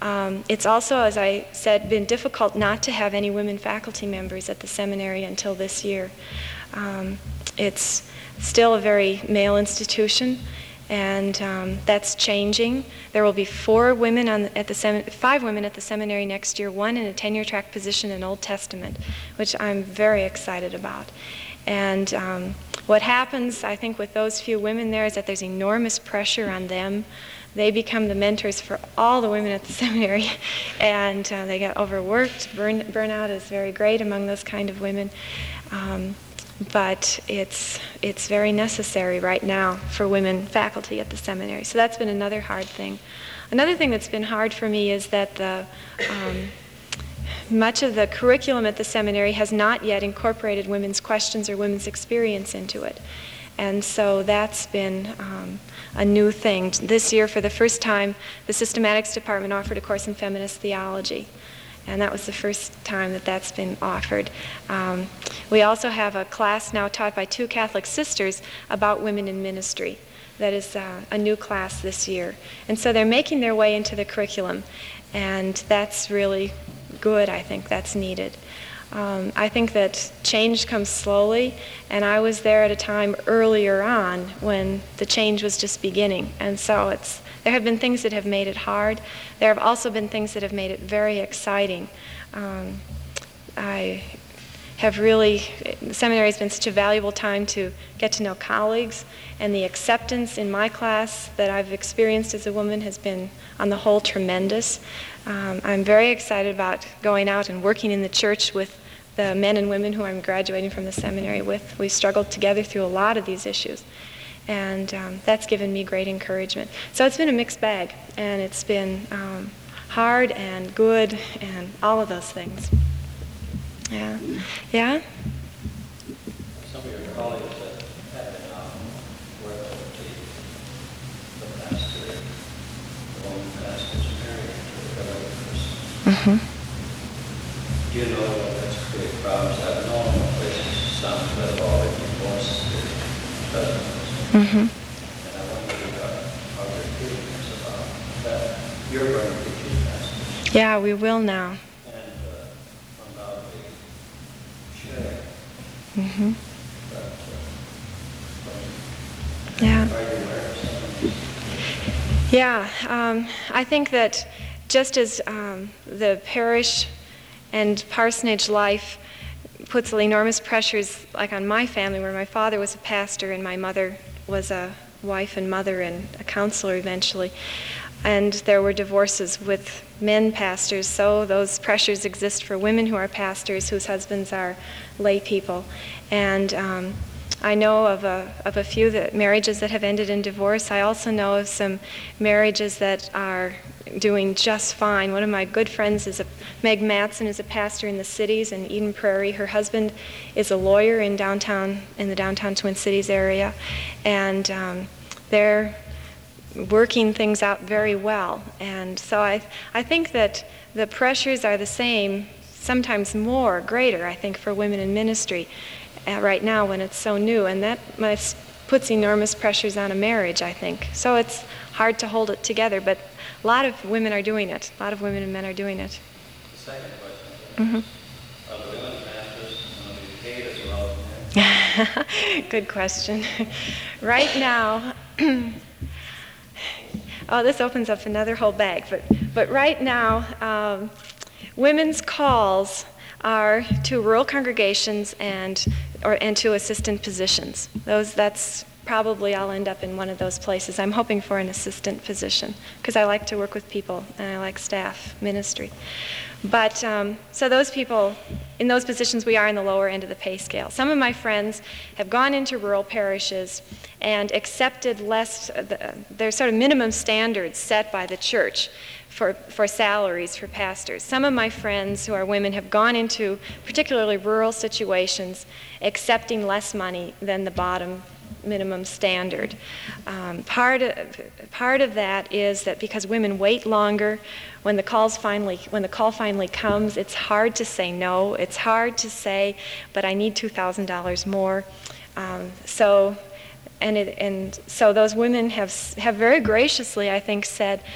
Um, it's also, as I said, been difficult not to have any women faculty members at the seminary until this year. Um, it's still a very male institution, and um, that's changing. There will be four women on the, at the sem- five women at the seminary next year, one in a tenure track position in Old Testament, which I'm very excited about. And um, what happens, I think, with those few women there is that there's enormous pressure on them. They become the mentors for all the women at the seminary, and uh, they get overworked. Burn, burnout is very great among those kind of women. Um, but it's it's very necessary right now for women faculty at the seminary. So that's been another hard thing. Another thing that's been hard for me is that the um, much of the curriculum at the seminary has not yet incorporated women's questions or women's experience into it. And so that's been um, a new thing. This year, for the first time, the systematics department offered a course in feminist theology. And that was the first time that that's been offered. Um, we also have a class now taught by two Catholic sisters about women in ministry. That is uh, a new class this year. And so they're making their way into the curriculum. And that's really good, I think. That's needed. Um, I think that change comes slowly, and I was there at a time earlier on when the change was just beginning. And so it's there have been things that have made it hard. There have also been things that have made it very exciting. Um, I have really, the seminary has been such a valuable time to get to know colleagues, and the acceptance in my class that I've experienced as a woman has been, on the whole, tremendous. Um, I'm very excited about going out and working in the church with the men and women who I'm graduating from the seminary with. We've struggled together through a lot of these issues, and um, that's given me great encouragement. So it's been a mixed bag, and it's been um, hard and good and all of those things. Yeah. Yeah? Some of your colleagues that have been out where the, the pastor, the woman pastor's married to a other person. Mm-hmm. Do you know that that's created problems? I've known places, some that have already divorced their husbands. Mm-hmm. And I wonder uh, how your feeling is about that. You're going to be two pastors. Yeah, we will now. And uh, undoubtedly share. Mm-hmm. But, uh, Yeah. are you aware of some of these? Yeah, um, I think that just as um, the parish and parsonage life puts enormous pressures, like on my family, where my father was a pastor and my mother was a wife and mother and a counselor eventually, and there were divorces with men pastors, so those pressures exist for women who are pastors whose husbands are lay people. And um, I know of a, of a few that, marriages that have ended in divorce. I also know of some marriages that are doing just fine. One of my good friends is a, Meg Matson is a pastor in the cities in Eden Prairie. Her husband is a lawyer in downtown, in the downtown Twin Cities area, and um, they're working things out very well. And so I, I think that the pressures are the same, sometimes more, greater, I think, for women in ministry uh, right now when it's so new, and that must, puts enormous pressures on a marriage, I think. So it's hard to hold it together, but a lot of women are doing it. A lot of women and men are doing it. The second question is, Mm-hmm. are the women pastors going to be paid as well as men? Good question. Right now, oh, this opens up another whole bag, but, but right now, um, women's calls are to rural congregations and, or, and to assistant positions. Those, that's probably I'll end up in one of those places. I'm hoping for an assistant position because I like to work with people and I like staff ministry. But um, so those people, in those positions, we are in the lower end of the pay scale. Some of my friends have gone into rural parishes and accepted less, uh, there's sort of minimum standards set by the church for, for salaries for pastors. Some of my friends who are women have gone into particularly rural situations accepting less money than the bottom minimum standard. Um, part of, part of that is that because women wait longer, when the calls finally, when the call finally comes, it's hard to say no. It's hard to say, but I need two thousand dollars more. Um, so, and it, and so those women have have very graciously, I think, said,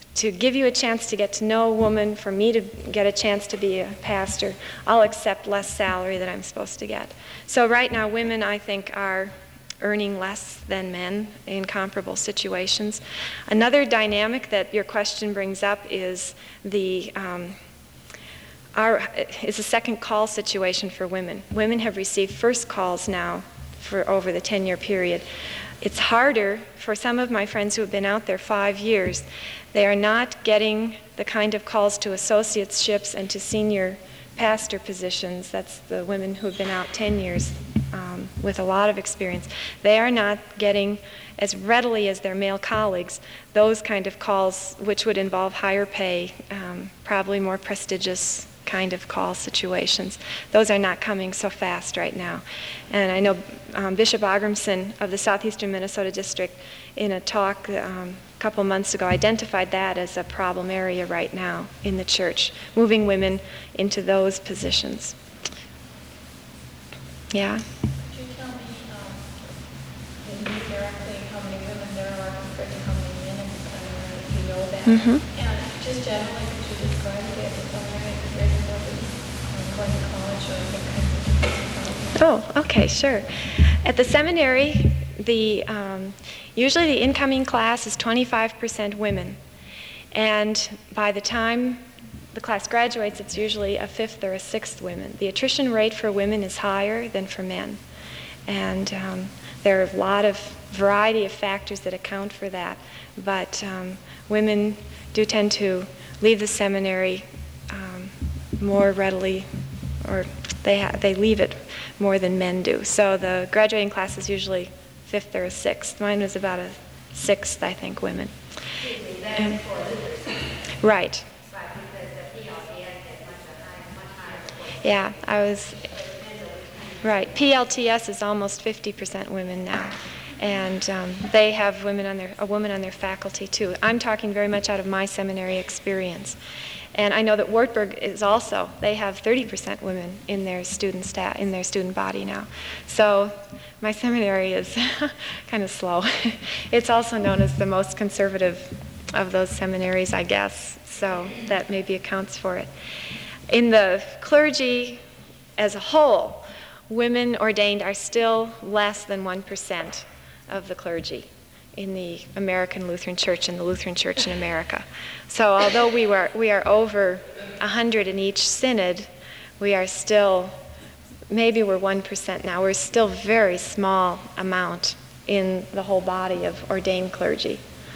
to give you a chance to get to know a woman, for me to get a chance to be a pastor, I'll accept less salary than I'm supposed to get. So right now, women, I think, are earning less than men in comparable situations. Another dynamic that your question brings up is the um, our, is a second call situation for women. Women have received first calls now for over the ten-year period. It's harder for some of my friends who have been out there five years. They are not getting the kind of calls to associateships and to senior pastor positions. That's the women who have been out ten years um, with a lot of experience. They are not getting as readily as their male colleagues those kind of calls, which would involve higher pay, um, probably more prestigious kind of call situations. Those are not coming so fast right now. And I know um, Bishop Agramson of the Southeastern Minnesota District, in a talk um, a couple months ago, identified that as a problem area right now in the church, moving women into those positions. Yeah? Could you tell me um, numerically how many women there are compared to how many men in the seminary, if you know that? Mm-hmm. And just generally, could you describe it as a seminary compared to others um, going to college or what kind of things? Oh, okay, sure. At the seminary, the um, usually the incoming class is twenty-five percent women. And by the time the class graduates, it's usually a fifth or a sixth women. The attrition rate for women is higher than for men. And um, there are a lot of variety of factors that account for that. But um, women do tend to leave the seminary um, more readily, or they, ha- they leave it more than men do. So the graduating class is usually fifth or a sixth. Mine was about a sixth, I think, women. And, right. Yeah, I was, right. P L T S is almost fifty percent women now. And um, they have women on their, a woman on their faculty too. I'm talking very much out of my seminary experience. And I know that Wartburg is also, they have thirty percent women in their student staff, in their student body now. So my seminary is kind of slow. It's also known as the most conservative of those seminaries, I guess. So that maybe accounts for it. In the clergy as a whole, women ordained are still less than one percent of the clergy in the American Lutheran Church and the Lutheran Church in America. So although we were we are over one hundred in each synod, we are still, maybe we're one percent now, we're still a very small amount in the whole body of ordained clergy.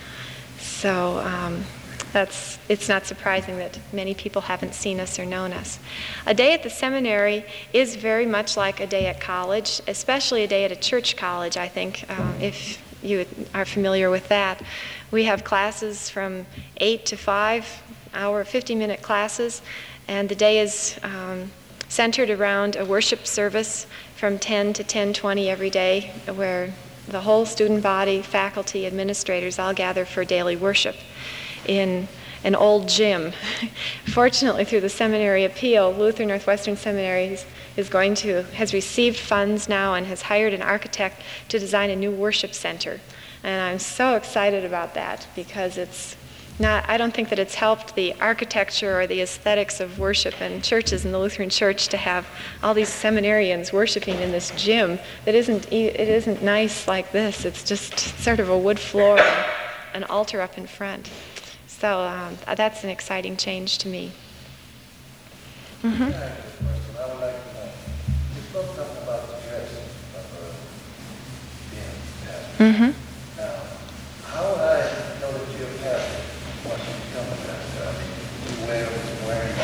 So um, that's, it's not surprising that many people haven't seen us or known us. A day at the seminary is very much like a day at college, especially a day at a church college, I think, uh, if you are familiar with that. We have classes from eight to five, hour, fifty-minute classes, and the day is um, centered around a worship service from ten to ten twenty every day, where the whole student body, faculty, administrators all gather for daily worship in an old gym. Fortunately, through the seminary appeal, Lutheran Northwestern Seminary is going to, has received funds now and has hired an architect to design a new worship center. And I'm so excited about that, because it's not, I don't think that it's helped the architecture or the aesthetics of worship and churches in the Lutheran Church to have all these seminarians worshiping in this gym that isn't, it isn't nice like this. It's just sort of a wood floor and an altar up in front. So um, that's an exciting change to me. Mm-hmm. I would like to know, you spoke something about the dress of being a pastor. Mm-hmm. Now, how would I know that you're a pastor once you become a pastor? I mean, you wear what you're wearing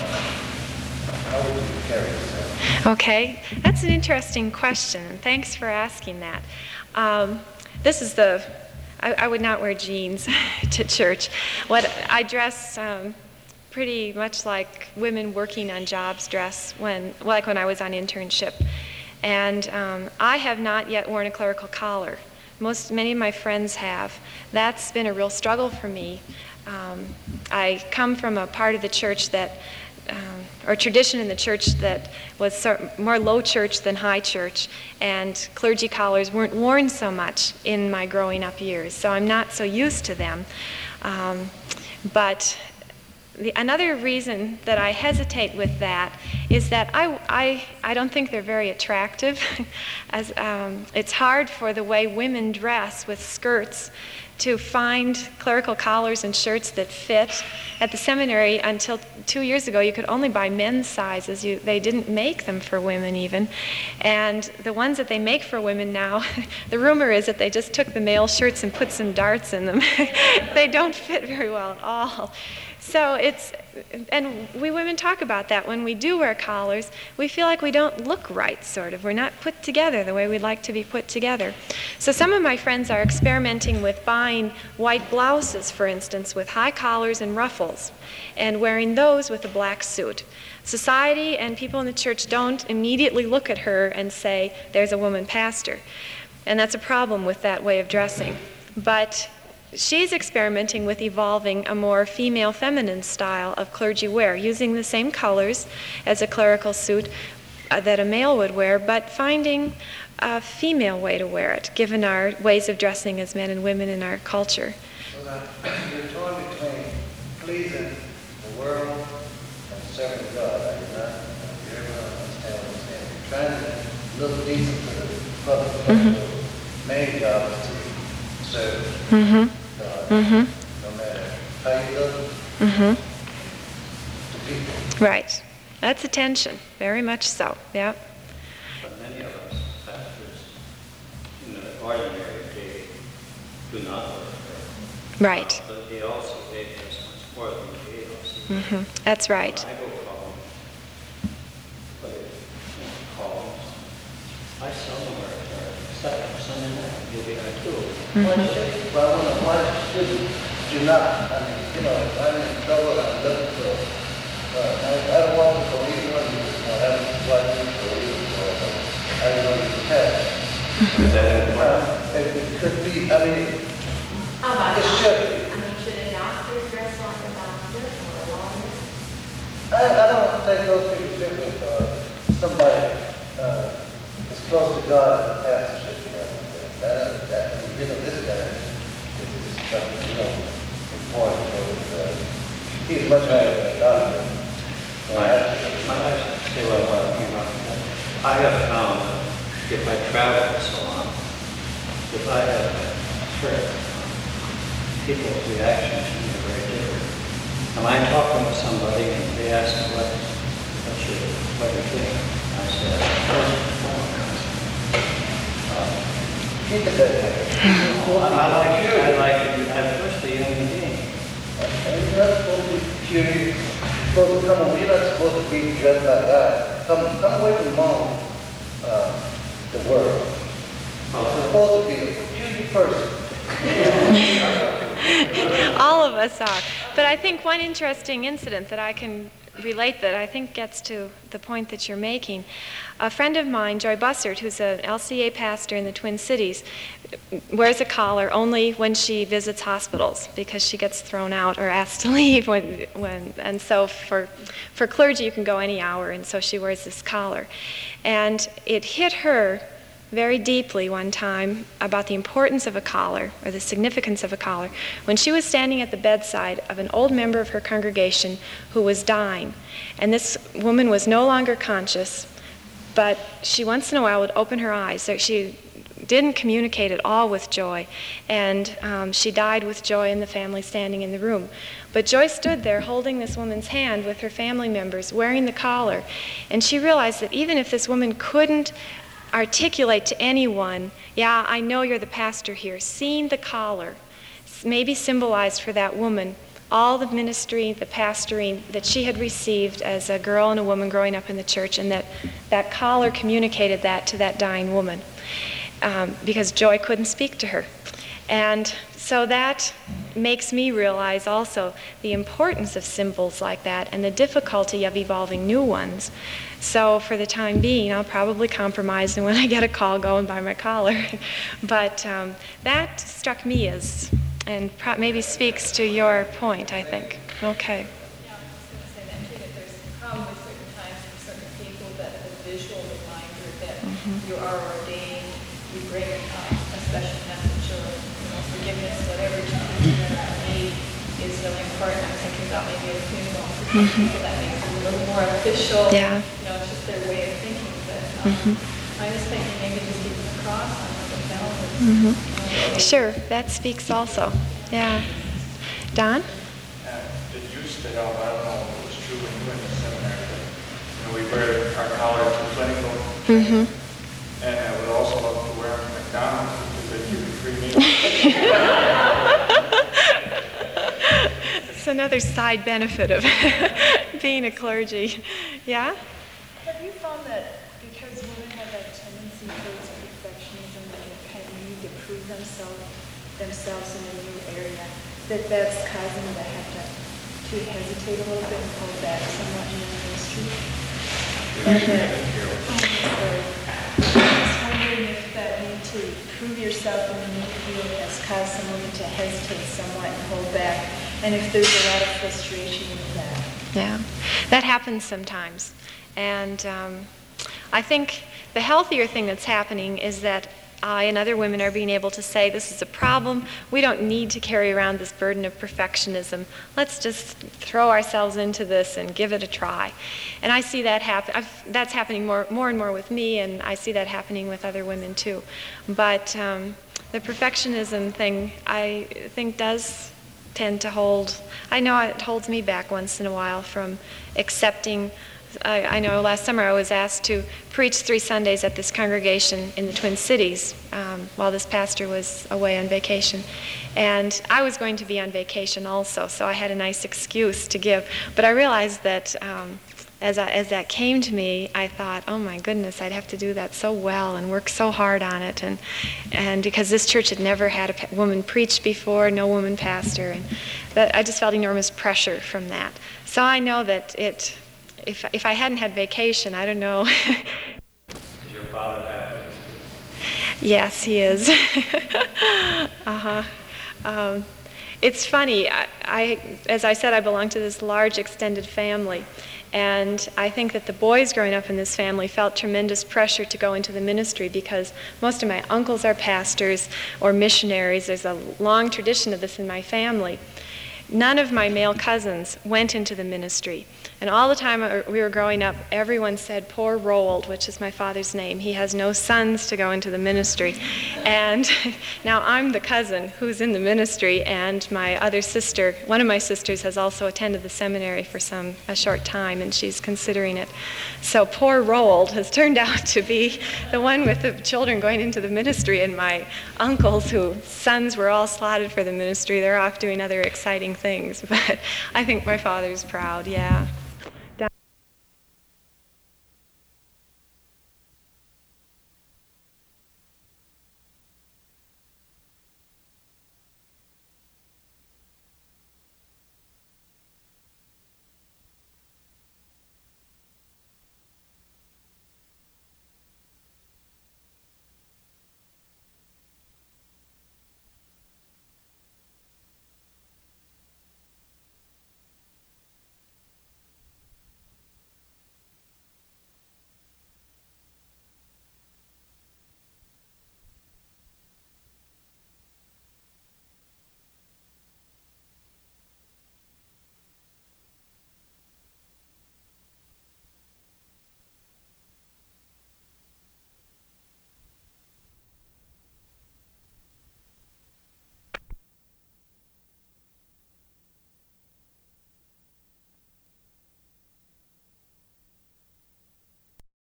now. How would you carry yourself? Okay, that's an interesting question, and thanks for asking that. Um, this is the I, I would not wear jeans to church. What I dress um, pretty much like women working on jobs dress, when, like when I was on internship. And um, I have not yet worn a clerical collar. Most, many of my friends have. That's been a real struggle for me. Um, I come from a part of the church that Um, or tradition in the church that was so, more low church than high church, and clergy collars weren't worn so much in my growing up years, so I'm not so used to them. Um, But the, another reason that I hesitate with that is that I, I, I don't think they're very attractive. As um, it's hard for the way women dress with skirts to find clerical collars and shirts that fit. At the seminary, until two years ago, you could only buy men's sizes. You, they didn't make them for women even. And the ones that they make for women now, the rumor is that they just took the male shirts and put some darts in them. They don't fit very well at all. So it's, and we women talk about that. When we do wear collars, we feel like we don't look right, sort of. We're not put together the way we'd like to be put together. So some of my friends are experimenting with buying white blouses, for instance, with high collars and ruffles, and wearing those with a black suit. Society and people in the church don't immediately look at her and say, there's a woman pastor. And that's a problem with that way of dressing. But she's experimenting with evolving a more female feminine style of clergy wear, using the same colors as a clerical suit uh, that a male would wear, but finding a female way to wear it, given our ways of dressing as men and women in our culture. So now, you're torn between pleasing the world and serving God. Are you not? You ever understand what I'm saying? You're trying to look decent for the public. Mm-hmm. The main job is to serve Mm-hmm. God. Mm-hmm. No matter how you look Mm-hmm. to people. Right. That's a tension, very much so, yeah. But many of us pastors in the ordinary day do not work there. Right. But he also gave us much more than he gave us. Mm-hmm. That's right. When I go home, but you know, calls, I seldom wear a shirt, except for Sunday night. You'll be there too. Why should, well, I wonder why should you not? I mean, you know, if I'm in trouble, I'm looking for, uh, I, I don't want to believe one, you know, I haven't watched it for you, or I don't know you have. Is that it? Well, it, it could be, I mean, How about it should be. I mean, should a doctor dress like a doctor or a lawyer? I, I don't think those people different, or somebody, uh, is close to God and the pastorship, you know, that, that, you know, this guy is, is something, you know, important, so, uh, he's much higher than a doctor. My, my wife say, well, well, you know, I have found that if I travel so long, if I have a shirt, people's reactions to me are very different. And I'm talking with somebody and they ask me what, what's your, what you think? I said, first and foremost, uh, Keep it that way. I like you. I like you. I'm first a human being. And you're not supposed to be curious, you're supposed to come, you're not supposed to be dressed like that. Come, come away from among, uh, the world. You're supposed to be a peculiar person. All of us are. But I think one interesting incident that I can relate that I think gets to the point that you're making. A friend of mine, Joy Bussert, who's an L C A pastor in the Twin Cities, wears a collar only when she visits hospitals because she gets thrown out or asked to leave when, when and so for, for clergy you can go any hour, and so she wears this collar. And it hit her very deeply one time about the importance of a collar, or the significance of a collar, when she was standing at the bedside of an old member of her congregation who was dying. And this woman was no longer conscious, but she once in a while would open her eyes. So she didn't communicate at all with Joy, and um, she died with Joy and the family standing in the room. But Joy stood there holding this woman's hand with her family members, wearing the collar, and she realized that even if this woman couldn't articulate to anyone, yeah, I know you're the pastor here, seeing the collar maybe symbolized for that woman all the ministry, the pastoring that she had received as a girl and a woman growing up in the church, and that that collar communicated that to that dying woman, um, because Joy couldn't speak to her. And so that makes me realize also the importance of symbols like that and the difficulty of evolving new ones. So for the time being, I'll probably compromise, and when I get a call, go and buy my collar. But um, that struck me as, and pro- maybe speaks to your point, I think. Okay. Yeah, I was going to say that too, that there's a problem with certain times for certain people, that the visual reminder that you are ordained, you bring uh, a special message or, you know, forgiveness, whatever to people that are made is really important. I'm thinking about maybe a funeral for some people that makes it a little more official. Yeah. You know, it's just their way of thinking. But um, Mhm. I was thinking maybe just even the cross on the bell. Mhm. You know, Sure, that speaks also. Yeah. Don? Uh, It used to help, I don't know if it was true when you were in the seminary, but, you know, we wear our collars to clinical, Mm-hmm. and I would also love to wear them at McDonald's because they give you free meals. It's another side benefit of being a clergy. Yeah? Have you found that because women have that tendency towards perfectionism and they kind of need to prove themselves themselves in a new area, that that's causing them to have to, to hesitate a little bit and pull back somewhat in their ministry? And that, I was wondering if that need to prove yourself in a new field has caused some women to hesitate somewhat and hold back, and if there's a lot of frustration with that. Yeah, that happens sometimes. And um, I think the healthier thing that's happening is that I and other women are being able to say, this is a problem. We don't need to carry around this burden of perfectionism. Let's just throw ourselves into this and give it a try. And I see that happen. I've, that's happening more, more and more with me, and I see that happening with other women too. But um, the perfectionism thing, I think, does tend to hold, I know it holds me back once in a while from accepting. I, I know last summer I was asked to preach three Sundays at this congregation in the Twin Cities um, while this pastor was away on vacation. And I was going to be on vacation also, so I had a nice excuse to give. But I realized that um, as, I, as that came to me, I thought, oh my goodness, I'd have to do that so well and work so hard on it. And, and because this church had never had a pa- woman preach before, no woman pastor, and that I just felt enormous pressure from that. So I know that it, if, if I hadn't had vacation, I don't know. Is your father Baptist? Yes, he is. uh-huh. Um, it's funny. I, I, as I said, I belong to this large extended family. And I think that the boys growing up in this family felt tremendous pressure to go into the ministry because most of my uncles are pastors or missionaries. There's a long tradition of this in my family. None of my male cousins went into the ministry. And all the time we were growing up, everyone said, poor Roald, which is my father's name. He has no sons to go into the ministry. And now I'm the cousin who's in the ministry, and my other sister, one of my sisters has also attended the seminary for some a short time, and she's considering it. So poor Roald has turned out to be the one with the children going into the ministry, and my uncles, whose sons were all slotted for the ministry, they're off doing other exciting things. But I think my father's proud, yeah.